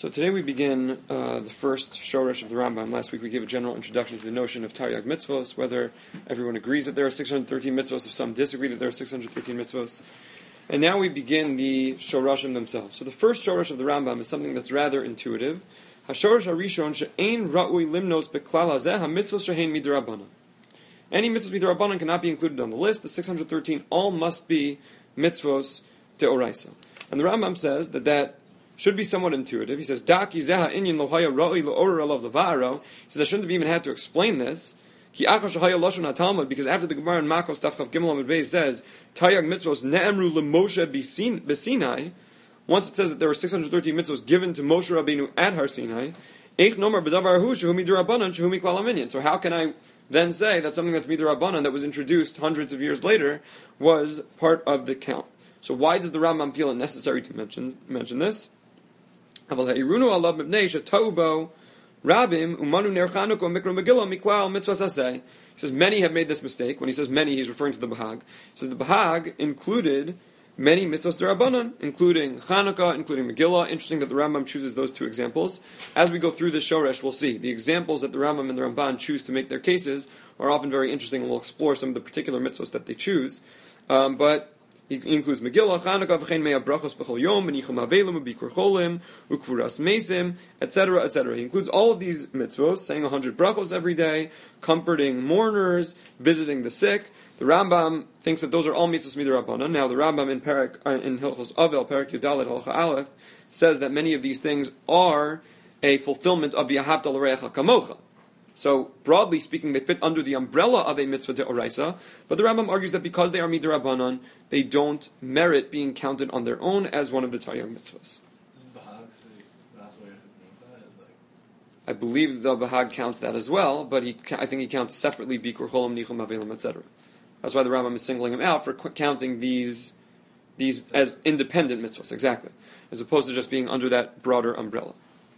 So today we begin the first Shoresh of the Rambam. Last week we gave a general introduction to the notion of Taryag mitzvos, whether everyone agrees that there are 613 mitzvos, if some disagree that there are 613 mitzvos. And now we begin the Shorashim themselves. So the first Shoresh of the Rambam is something that's rather intuitive. HaShoresh HaRishon she'ein ra'ui limnos beklal hazeh hamitzvos she'ein midrabanan. Any mitzvos midrabanan cannot be included on the list. The 613 all must be mitzvos deoraisa. And the Rambam says that should be somewhat intuitive. He says, Daki zeha inyan lohaya ra'i lo'orer alav leva'aro. He says, I shouldn't have even had to explain this. Ki acha shahaya lashon haTalmud, because after the Gemara in Makos Daf Chav Gimel Amud Beis says, Taryag mitzvos ne'emru leMoshe b'Sinai. Once it says that there were 613 mitzvos given to Moshe Rabbeinu at Har Sinai, Eich nomar b'davar hu shehu midrabanan shehu miklal haminyan. So how can I then say that something that's midrabanan that was introduced hundreds of years later was part of the count? So why does the Rambam feel it necessary to mention this? He says many have made this mistake. When he says many, he's referring to the Bahag. He says the Bahag included many mitzvos derabanan, including Chanukah, including Megillah. Interesting that the Rambam chooses those two examples. As we go through this Shoresh, we'll see the examples that the Rambam and the Ramban choose to make their cases are often very interesting, and we'll explore some of the particular mitzvos that they choose. But he includes Megillah, Chanukah, v'chein mea brachos b'chol yom, v'nichum havelim, v'bikur cholim, v'kvuras mesim, etc., etc. He includes all of these mitzvos, saying 100 brachos every day, comforting mourners, visiting the sick. The Rambam thinks that those are all mitzvos midrabanan. Now, the Rambam in Hilchos Avel, Perek Yudalet Halacha Aleph, says that many of these things are a fulfillment of v'ahavta l'reacha kamocha. So, broadly speaking, they fit under the umbrella of a mitzvah deoraisa, but the Rambam argues that because they are midrabanan, they don't merit being counted on their own as one of the Taryag mitzvahs. Does the Bahag say that's why you have to count that? I believe the Bahag counts that as well, but I think he counts separately Bikur Cholim, Nichum Havelim, etc. That's why the Rambam is singling him out for counting these as independent mitzvahs, exactly, as opposed to just being under that broader umbrella.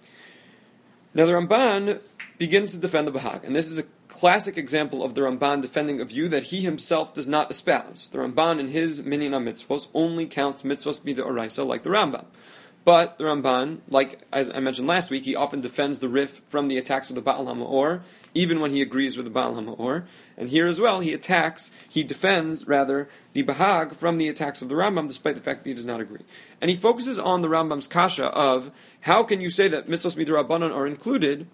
Now the Ramban begins to defend the Bahag, and this is a classic example of the Ramban defending a view that he himself does not espouse. The Ramban in his Minyan HaMitzvos only counts mitzvos midoraisa like the Rambam. But the Ramban, like as I mentioned last week, he often defends the Rif from the attacks of the Baal HaMaor, even when he agrees with the Baal HaMaor. And here as well, he defends the Bahag from the attacks of the Rambam, despite the fact that he does not agree. And he focuses on the Rambam's kasha of, how can you say that mitzvos midrabanan are included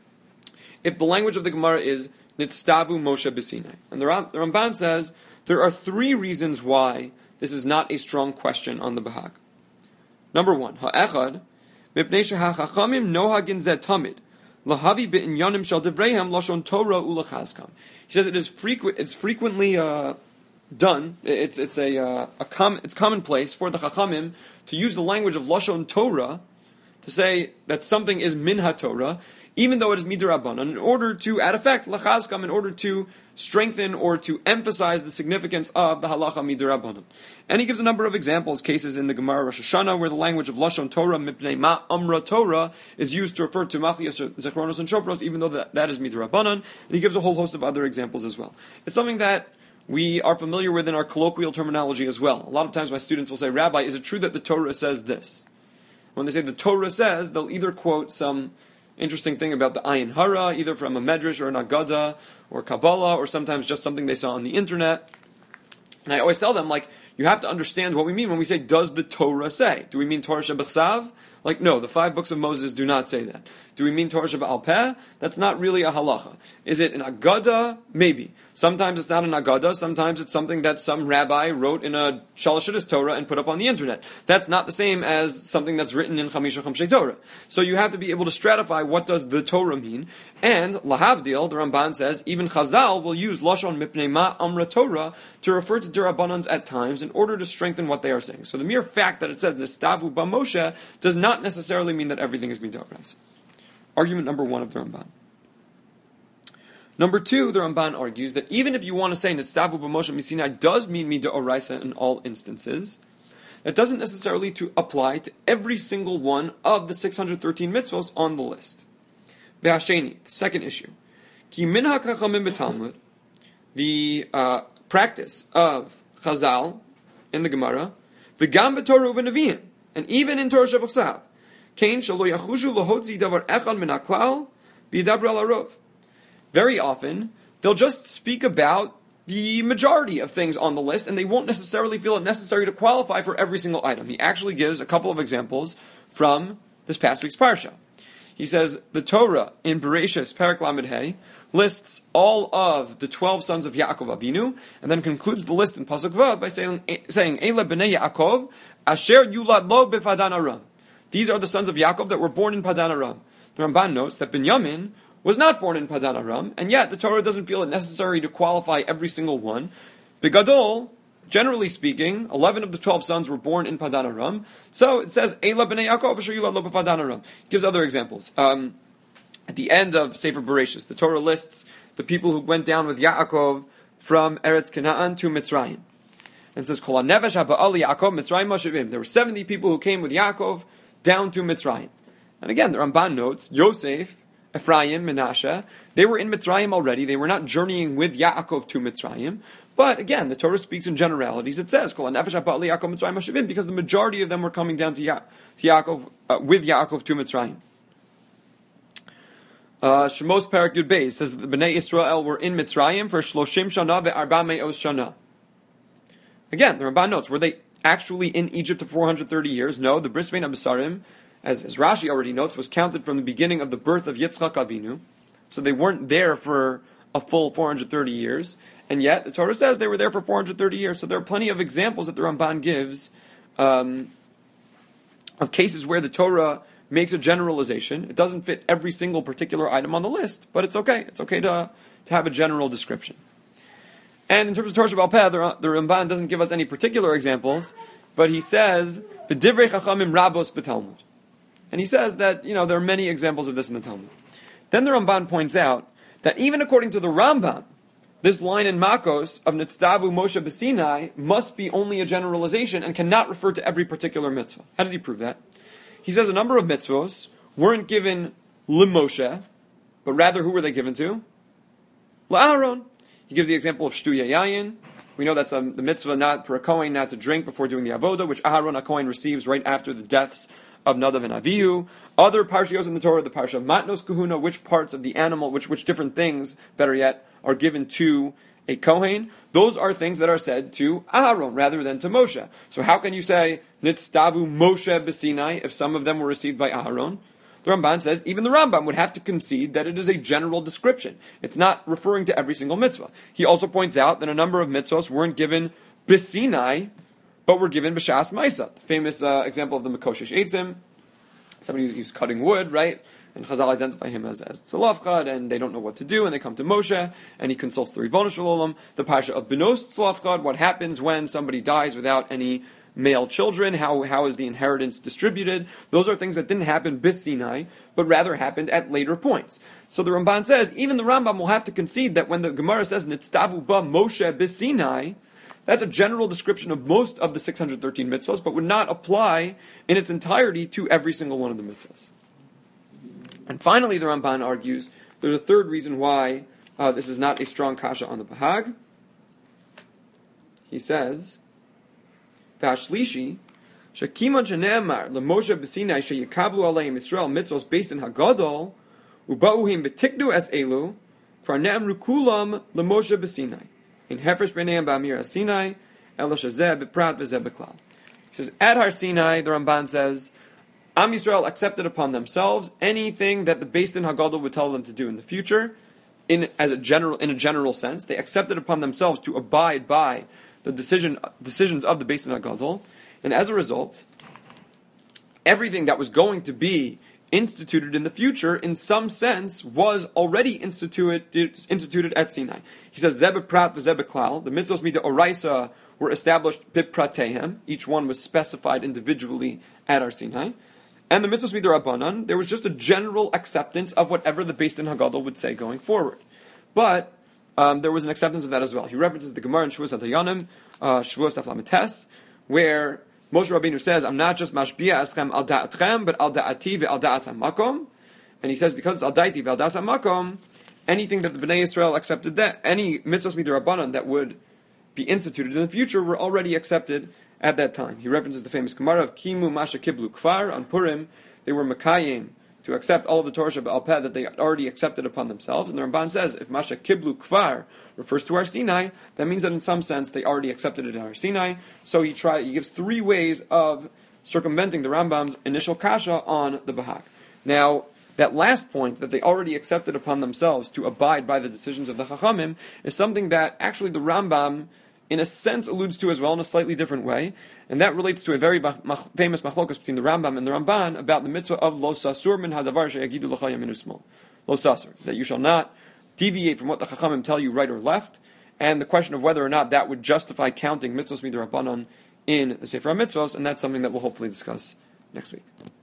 if the language of the Gemara is Nitztavu Moshe b'Sinai? And the Ramban says there are three reasons why this is not a strong question on the Bahag. Number one, ha'echad, mipnei shehachachamim nohagin zeh tamid, lahavi be'inyanim shel devreihem lashon Torah ulachazkam. He says it's frequently done. It's commonplace for the Chachamim to use the language of lashon Torah to say that something is min haTorah, even though it is midrabanan, in order to add effect, lachazkam, in order to strengthen or to emphasize the significance of the halacha midrabanan. And he gives a number of examples, cases in the Gemara Rosh Hashanah, where the language of lashon Torah, mipnei ma amra Torah, is used to refer to machlias, zechronos, and shofros, even though that is midrabanan. And he gives a whole host of other examples as well. It's something that we are familiar with in our colloquial terminology as well. A lot of times my students will say, Rabbi, is it true that the Torah says this? When they say the Torah says, they'll either quote some interesting thing about the Ayin Hara, either from a Medrash or an Agada or Kabbalah, or sometimes just something they saw on the internet. And I always tell them, you have to understand what we mean when we say, does the Torah say? Do we mean Torah Shebechsav? No, the 5 books of Moses do not say that. Do we mean Torah Sheba'al Peh? That's not really a halacha. Is it an Agada? Maybe. Sometimes it's not an Agada, sometimes it's something that some rabbi wrote in a Shalashudis Torah and put up on the internet. That's not the same as something that's written in Chamisha Chamshei Torah. So you have to be able to stratify what does the Torah mean. And, Lahavdil, the Ramban says, even Chazal will use Lashon Mipnei Ma Amra Torah to refer to Derabanans at times in order to strengthen what they are saying. So the mere fact that it says Nistavu Ba Moshe does not necessarily mean that everything is midoraisa. Argument number one of the Ramban. Number two, the Ramban argues that even if you want to say Nitztavu b'Moshe miSinai does mean midoraisa in all instances, that doesn't necessarily apply to every single one of the 613 mitzvos on the list. Ve'hasheni, the second issue. Ki min ha'chachamim b'Talmud, the practice of Chazal in the Gemara, v'gam b'Torah u'v'Nevi'im, and even in Torah Shebechsav, Kain shelo yachushu lohotzi davar echad min haklal v'yidabru al harov. Very often, they'll just speak about the majority of things on the list, and they won't necessarily feel it necessary to qualify for every single item. He actually gives a couple of examples from this past week's parsha. He says the Torah in Bereshis Perek Lamed Hey lists all of the 12 sons of Yaakov Avinu, and then concludes the list in Pasuk Vav by saying Eila b'nei Yaakov asher yulad lo b'Padan Aram. These are the sons of Yaakov that were born in Padan Aram. The Ramban notes that Binyamin was not born in Padan Aram, and yet the Torah doesn't feel it necessary to qualify every single one. Bigadol, generally speaking, 11 of the 12 sons were born in Padan Aram, so it says, Eila b'nei Yaakov asher yulad lo b'Padan Aram. Gives other examples. At the end of Sefer Bereshis, the Torah lists the people who went down with Yaakov from Eretz Canaan to Mitzrayim. And it says, Kol hanevesh haba'al Yaakov Mitzrayim mashivim. There were 70 people who came with Yaakov down to Mitzrayim. And again, the Ramban notes, Yosef, Ephraim, Menashe, they were in Mitzrayim already. They were not journeying with Yaakov to Mitzrayim. But again, the Torah speaks in generalities. It says, Kol hanevesh haba'al Yaakov Mitzrayim mashivim, because the majority of them were coming down to Yaakov, with Yaakov to Mitzrayim. Shemos Perek Yud Beis says that the Bnei Israel were in Mitzrayim for Shloshim Shana ve'arba me'os Shana. Again, the Ramban notes, were they actually in Egypt for 430 years? No, the Bris Bein HaBesarim, as Rashi already notes, was counted from the beginning of the birth of Yitzchak Avinu. So they weren't there for a full 430 years. And yet, the Torah says they were there for 430 years. So there are plenty of examples that the Ramban gives of cases where the Torah makes a generalization. It doesn't fit every single particular item on the list, but it's okay. It's okay to have a general description. And in terms of Torah Sheba'al Peh, the Ramban doesn't give us any particular examples, but he says, "B'divrei chachamim rabos b'Talmud," and he says that there are many examples of this in the Talmud. Then the Ramban points out that even according to the Rambam, this line in Makos of Nitzdavu Moshe B'Sinai must be only a generalization and cannot refer to every particular mitzvah. How does he prove that? He says a number of mitzvos weren't given LeMoshe, but rather who were they given to? LaAharon. He gives the example of Shtu Yayin. We know that's the mitzvah not for a Kohen not to drink before doing the avoda, which Aharon HaKohen receives right after the deaths of Nadav and Avihu. Other parshios in the Torah, the parsha of Matnos Kahuna, which parts of the animal, which different things, better yet, are given to a Kohen. Those are things that are said to Aharon rather than to Moshe. So how can you say Nitzdavu Moshe B'Sinai if some of them were received by Aharon? The Ramban says even the Rambam would have to concede that it is a general description. It's not referring to every single mitzvah. He also points out that a number of mitzvahs weren't given B'Sinai, but were given B'Shas Maisa. The famous example of the Mekoshesh Eitzim, somebody who's cutting wood, right? And Chazal identify him as Tzalafchad, and they don't know what to do, and they come to Moshe, and he consults the Ribono Shel Olam. The Parsha of Benos Tzalafchad, what happens when somebody dies without any male children, how is the inheritance distributed? Those are things that didn't happen bis Sinai, but rather happened at later points. So the Ramban says, even the Rambam will have to concede that when the Gemara says, Nitzdavu ba Moshe bis Sinai, that's a general description of most of the 613 mitzvahs, but would not apply in its entirety to every single one of the mitzvahs. And finally, the Ramban argues there's a third reason why this is not a strong kasha on the Bahag. He says, "V'ashlishi shekiman shene'emar leMoshe b'Sinai sheyikabu aleim Yisrael mitzvos based in Hagadol uba'uhim v'tiknu es elu kvar ne'emru kulam leMoshe b'Sinai in hefresh b'neiam b'amir haSinai ela shezeh b'prat v'zeh b'klal." He says, at Har Sinai, the Ramban says, Am Yisrael accepted upon themselves anything that the Beis Din Hagadol would tell them to do in the future, in a general sense. They accepted upon themselves to abide by the decisions of the Beis Din Hagadol, and as a result, everything that was going to be instituted in the future, in some sense, was already instituted at Sinai. He says, Zeh b'prat v'zeh b'klal, the mitzvos mida oraisa were established b'pratehem, each one was specified individually at Har Sinai. And the mitzvos mid'Rabbanan, there was just a general acceptance of whatever the Beis Din Hagadol would say going forward. But there was an acceptance of that as well. He references the Gemara in Shavuos HaDayanim, Shavuos Daf Lamed Tes, where Moshe Rabbeinu says, I'm not just mashbiya eschem al da'atchem, but al da'ati ve'al da'as ha'makom. And he says, because it's al da'ati ve'al da'as ha'makom, anything that the Bnei Yisrael accepted, that any mitzvos mid'Rabbanan that would be instituted in the future were already accepted at that time. He references the famous Gemara of Kimu Masha Kiblu Kfar on Purim. they were Makayim to accept all of the Torah Shebe'al Peh that they had already accepted upon themselves. And the Ramban says, if Masha Kiblu Kfar refers to Har Sinai, that means that in some sense they already accepted it in Har Sinai. So he gives three ways of circumventing the Rambam's initial kasha on the Bahag. Now, that last point, that they already accepted upon themselves to abide by the decisions of the Chachamim, is something that actually the Rambam, in a sense, alludes to as well in a slightly different way, and that relates to a very famous machlokas between the Rambam and the Ramban about the mitzvah of lo sasur min hadavar sheyagidu l'cha yamin usmol. Lo sasur, that you shall not deviate from what the Chachamim tell you right or left, and the question of whether or not that would justify counting mitzvos midrabanan in the Sefer HaMitzvos, and that's something that we'll hopefully discuss next week.